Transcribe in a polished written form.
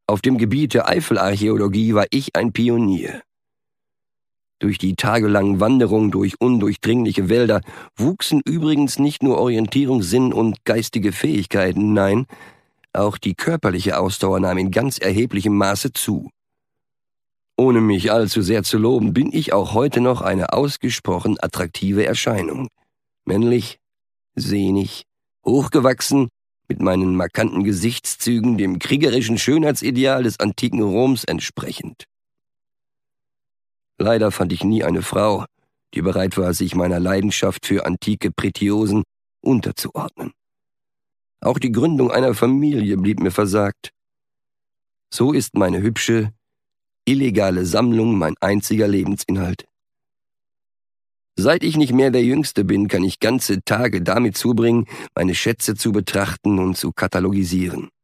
Auf dem Gebiet der Eifelarchäologie war ich ein Pionier. Durch die tagelangen Wanderungen durch undurchdringliche Wälder wuchsen übrigens nicht nur Orientierungssinn und geistige Fähigkeiten, nein, auch die körperliche Ausdauer nahm in ganz erheblichem Maße zu. Ohne mich allzu sehr zu loben, bin ich auch heute noch eine ausgesprochen attraktive Erscheinung. Männlich, sehnig, hochgewachsen, mit meinen markanten Gesichtszügen dem kriegerischen Schönheitsideal des antiken Roms entsprechend. Leider fand ich nie eine Frau, die bereit war, sich meiner Leidenschaft für antike Pretiosen unterzuordnen. Auch die Gründung einer Familie blieb mir versagt. So ist meine hübsche, illegale Sammlung mein einziger Lebensinhalt. Seit ich nicht mehr der Jüngste bin, kann ich ganze Tage damit zubringen, meine Schätze zu betrachten und zu katalogisieren.